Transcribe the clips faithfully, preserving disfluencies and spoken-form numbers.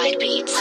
Worldwide Beats.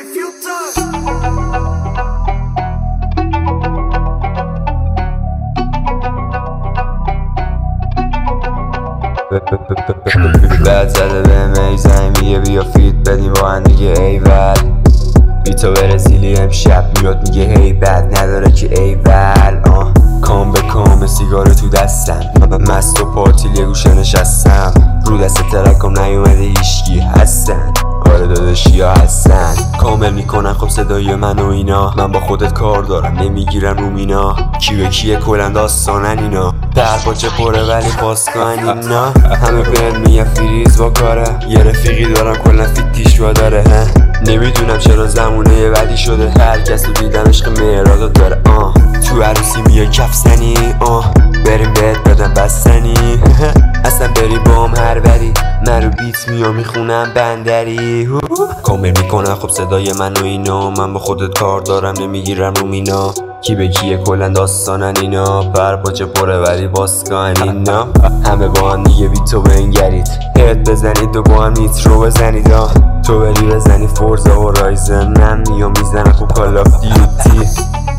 بعد زده به می زنگ میگه بیا فیت بدیم با هم دیگه ایول. بیتو برزیلی امشب میاد میگه هی بد نداره که ایول. آه کام به کام سیگار تو دستم، مست و پارتیل یه گوشه نشستم، رو دست ترکم نیومده هیشکی هستن. آره داداشی ها هستن، کامل میکنن خب صدای من و اینا. من با خودت کار دارم نمیگیرم رو مینا، کی به کیه کلن داستانن اینا. در باچه پره ولی پاس کن اینا. همه بهم میگن فریز با کاره، یه رفیقی دارم کلن فیتیش رو داره. نمیدونم چرا زمونه یه بدی شده، هر کس رو دیدم عشق مهرادو داره. آه تو عروسی میای کف زنی، آه بریم بهت بدم بستنی. اصلا بری بام هر بری، من رو بیت میام میخونم بندری. کامل میکنن خب صدای من و اینا. من با خودت کار دارم نمیگیرم رو مینا، کی به کیه کلن داستانن اینا. بر باچه پره ولی باسکن اینا. همه با هم دیگه بیتو بنگرید، هد بزنید و با هم نیترو بزنید. آه تو بری بزنی فورزا و رایزن، من میام میزنم خوب کال آف دیوتی.